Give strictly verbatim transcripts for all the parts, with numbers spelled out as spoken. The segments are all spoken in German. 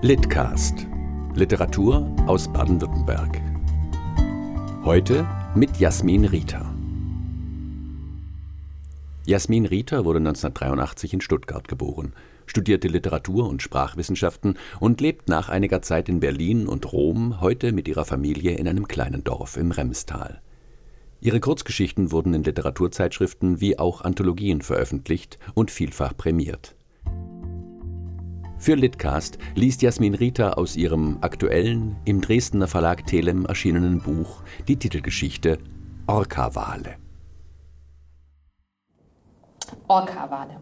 Litcast. Literatur aus Baden-Württemberg. Heute mit Jasmin Rieter. Jasmin Rieter wurde neunzehnhundertdreiundachtzig in Stuttgart geboren, studierte Literatur- und Sprachwissenschaften und lebt nach einiger Zeit in Berlin und Rom, heute mit ihrer Familie in einem kleinen Dorf im Remstal. Ihre Kurzgeschichten wurden in Literaturzeitschriften wie auch Anthologien veröffentlicht und vielfach prämiert. Für Litcast liest Jasmin Rieter aus ihrem aktuellen, im Dresdner Verlag Thelem erschienenen Buch die Titelgeschichte Orca-Wale. Orca-Wale.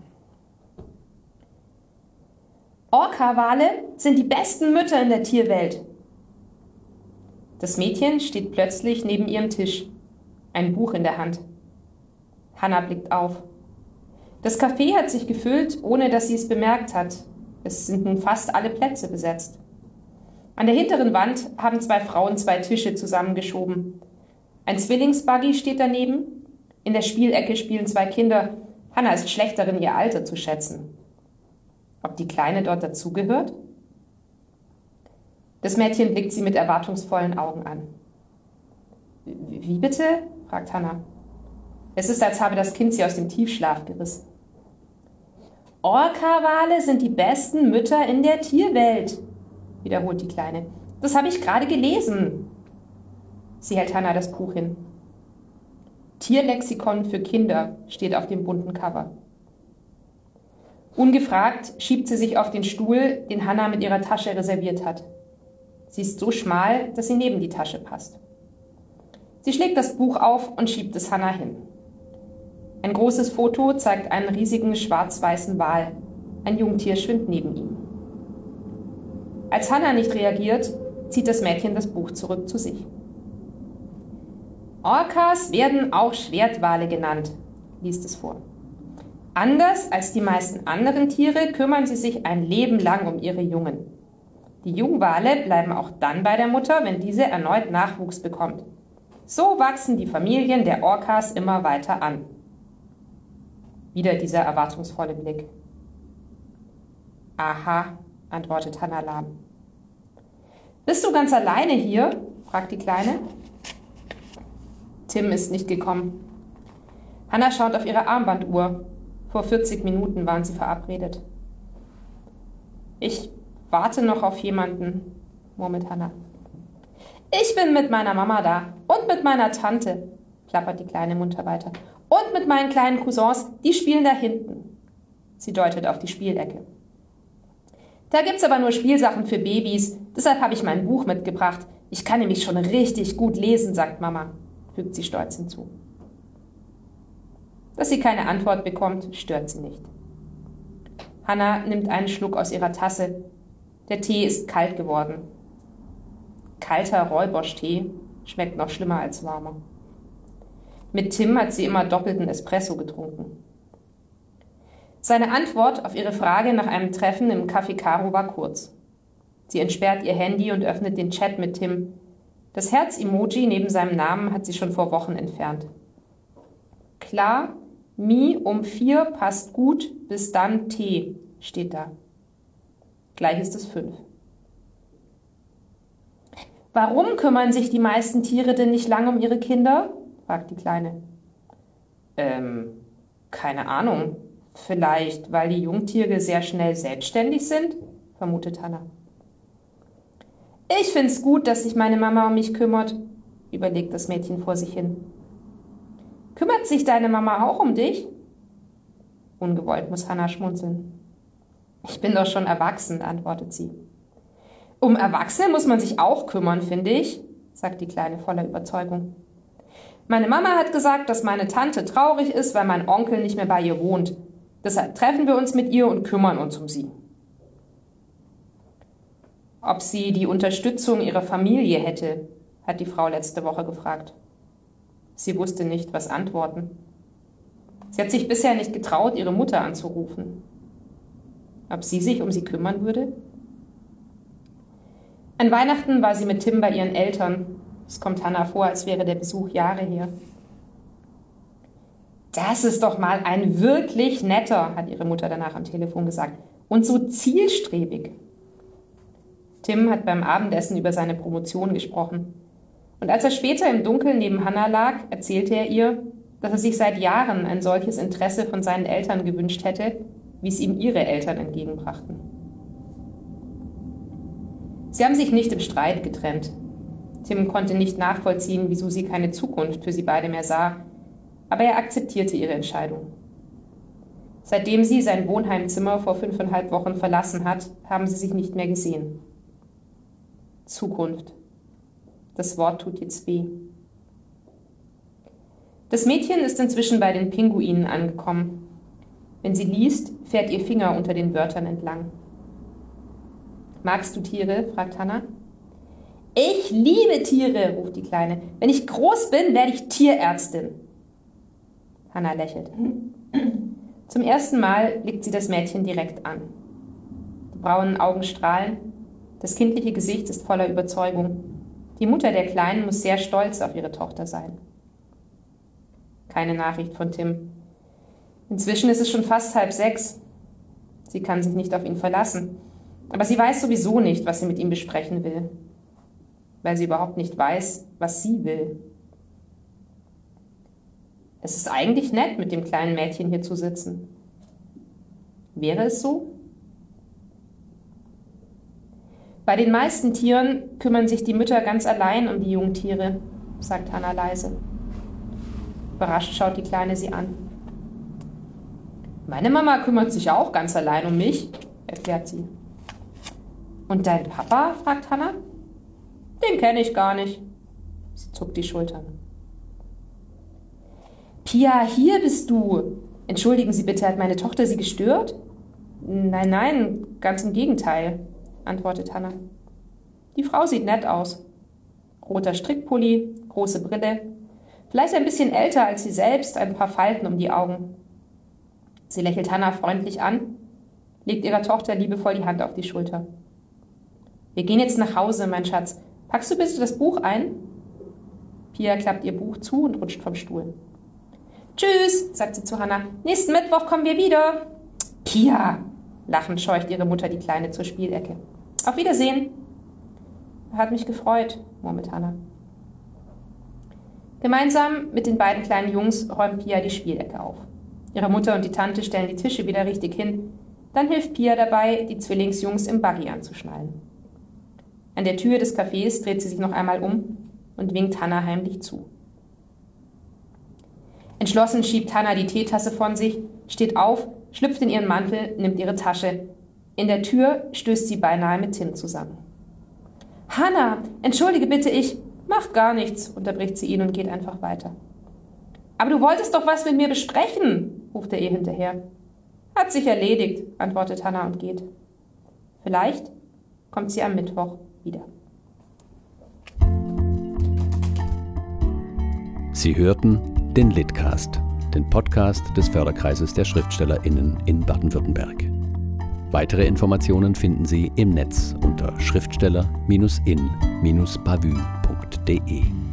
Orca-Wale sind die besten Mütter in der Tierwelt. Das Mädchen steht plötzlich neben ihrem Tisch, ein Buch in der Hand. Hannah blickt auf. Das Café hat sich gefüllt, ohne dass sie es bemerkt hat. Es sind nun fast alle Plätze besetzt. An der hinteren Wand haben zwei Frauen zwei Tische zusammengeschoben. Ein Zwillingsbuggy steht daneben. In der Spielecke spielen zwei Kinder. Hannah ist schlecht darin, ihr Alter zu schätzen. Ob die Kleine dort dazugehört? Das Mädchen blickt sie mit erwartungsvollen Augen an. Wie bitte? Fragt Hannah. Es ist, als habe das Kind sie aus dem Tiefschlaf gerissen. Orca-Wale sind die besten Mütter in der Tierwelt, wiederholt die Kleine. Das habe ich gerade gelesen. Sie hält Hannah das Buch hin. Tierlexikon für Kinder steht auf dem bunten Cover. Ungefragt schiebt sie sich auf den Stuhl, den Hannah mit ihrer Tasche reserviert hat. Sie ist so schmal, dass sie neben die Tasche passt. Sie schlägt das Buch auf und schiebt es Hannah hin. Ein großes Foto zeigt einen riesigen schwarz-weißen Wal. Ein Jungtier schwimmt neben ihm. Als Hannah nicht reagiert, zieht das Mädchen das Buch zurück zu sich. Orcas werden auch Schwertwale genannt, liest es vor. Anders als die meisten anderen Tiere kümmern sie sich ein Leben lang um ihre Jungen. Die Jungwale bleiben auch dann bei der Mutter, wenn diese erneut Nachwuchs bekommt. So wachsen die Familien der Orcas immer weiter an. Wieder dieser erwartungsvolle Blick. Aha, antwortet Hannah lahm. Bist du ganz alleine hier? Fragt die Kleine. Tim ist nicht gekommen. Hannah schaut auf ihre Armbanduhr. Vor vierzig Minuten waren sie verabredet. Ich warte noch auf jemanden, murmelt Hannah. Ich bin mit meiner Mama da und mit meiner Tante, plappert die Kleine munter weiter. Und mit meinen kleinen Cousins, die spielen da hinten. Sie deutet auf die Spielecke. Da gibt's aber nur Spielsachen für Babys, deshalb habe ich mein Buch mitgebracht. Ich kann nämlich schon richtig gut lesen, sagt Mama, fügt sie stolz hinzu. Dass sie keine Antwort bekommt, stört sie nicht. Hannah nimmt einen Schluck aus ihrer Tasse. Der Tee ist kalt geworden. Kalter Räubusch-Tee schmeckt noch schlimmer als warmer. Mit Tim hat sie immer doppelten Espresso getrunken. Seine Antwort auf ihre Frage nach einem Treffen im Café Caro war kurz. Sie entsperrt ihr Handy und öffnet den Chat mit Tim. Das Herz-Emoji neben seinem Namen hat sie schon vor Wochen entfernt. Klar, Mi um vier passt gut, bis dann Tee, steht da. Gleich ist es fünf. Warum kümmern sich die meisten Tiere denn nicht lange um ihre Kinder? Fragt die Kleine. Ähm, keine Ahnung. Vielleicht, weil die Jungtiere sehr schnell selbstständig sind? Vermutet Hannah. Ich find's gut, dass sich meine Mama um mich kümmert, überlegt das Mädchen vor sich hin. Kümmert sich deine Mama auch um dich? Ungewollt muss Hannah schmunzeln. Ich bin doch schon erwachsen, antwortet sie. Um Erwachsene muss man sich auch kümmern, finde ich, sagt die Kleine voller Überzeugung. Meine Mama hat gesagt, dass meine Tante traurig ist, weil mein Onkel nicht mehr bei ihr wohnt. Deshalb treffen wir uns mit ihr und kümmern uns um sie. Ob sie die Unterstützung ihrer Familie hätte, hat die Frau letzte Woche gefragt. Sie wusste nicht, was antworten. Sie hat sich bisher nicht getraut, ihre Mutter anzurufen. Ob sie sich um sie kümmern würde? An Weihnachten war sie mit Tim bei ihren Eltern. Es kommt Hannah vor, als wäre der Besuch Jahre her. Das ist doch mal ein wirklich netter, hat ihre Mutter danach am Telefon gesagt. Und so zielstrebig. Tim hat beim Abendessen über seine Promotion gesprochen. Und als er später im Dunkeln neben Hannah lag, erzählte er ihr, dass er sich seit Jahren ein solches Interesse von seinen Eltern gewünscht hätte, wie es ihm ihre Eltern entgegenbrachten. Sie haben sich nicht im Streit getrennt. Tim konnte nicht nachvollziehen, wieso sie keine Zukunft für sie beide mehr sah, aber er akzeptierte ihre Entscheidung. Seitdem sie sein Wohnheimzimmer vor fünfeinhalb Wochen verlassen hat, haben sie sich nicht mehr gesehen. Zukunft. Das Wort tut jetzt weh. Das Mädchen ist inzwischen bei den Pinguinen angekommen. Wenn sie liest, fährt ihr Finger unter den Wörtern entlang. Magst du Tiere? Fragt Hannah. Ich liebe Tiere, ruft die Kleine. Wenn ich groß bin, werde ich Tierärztin. Hannah lächelt. Zum ersten Mal blickt sie das Mädchen direkt an. Die braunen Augen strahlen, das kindliche Gesicht ist voller Überzeugung. Die Mutter der Kleinen muss sehr stolz auf ihre Tochter sein. Keine Nachricht von Tim. Inzwischen ist es schon fast halb sechs. Sie kann sich nicht auf ihn verlassen. Aber sie weiß sowieso nicht, was sie mit ihm besprechen will. Weil sie überhaupt nicht weiß, was sie will. Es ist eigentlich nett, mit dem kleinen Mädchen hier zu sitzen. Wäre es so? Bei den meisten Tieren kümmern sich die Mütter ganz allein um die Jungtiere, sagt Hannah leise. Überrascht schaut die Kleine sie an. Meine Mama kümmert sich auch ganz allein um mich, erklärt sie. Und dein Papa? Fragt Hannah. Den kenne ich gar nicht. Sie zuckt die Schultern. Pia, hier bist du. Entschuldigen Sie bitte, hat meine Tochter Sie gestört? Nein, nein, ganz im Gegenteil, antwortet Hannah. Die Frau sieht nett aus. Roter Strickpulli, große Brille, vielleicht ein bisschen älter als sie selbst, ein paar Falten um die Augen. Sie lächelt Hannah freundlich an, legt ihrer Tochter liebevoll die Hand auf die Schulter. Wir gehen jetzt nach Hause, mein Schatz. Packst du bitte das Buch ein? Pia klappt ihr Buch zu und rutscht vom Stuhl. Tschüss, sagt sie zu Hannah. Nächsten Mittwoch kommen wir wieder. Pia, lachend scheucht ihre Mutter die Kleine zur Spielecke. Auf Wiedersehen. Hat mich gefreut, murmelt Hannah. Gemeinsam mit den beiden kleinen Jungs räumt Pia die Spielecke auf. Ihre Mutter und die Tante stellen die Tische wieder richtig hin. Dann hilft Pia dabei, die Zwillingsjungs im Buggy anzuschnallen. An der Tür des Cafés dreht sie sich noch einmal um und winkt Hannah heimlich zu. Entschlossen schiebt Hannah die Teetasse von sich, steht auf, schlüpft in ihren Mantel, nimmt ihre Tasche. In der Tür stößt sie beinahe mit Tim zusammen. Hannah, entschuldige bitte, ich... Macht gar nichts, unterbricht sie ihn und geht einfach weiter. Aber du wolltest doch was mit mir besprechen, ruft er ihr hinterher. Hat sich erledigt, antwortet Hannah und geht. Vielleicht kommt sie am Mittwoch wieder. Sie hörten den Litcast, den Podcast des Förderkreises der SchriftstellerInnen in Baden-Württemberg. Weitere Informationen finden Sie im Netz unter schriftsteller Bindestrich in Bindestrich bavü punkt de.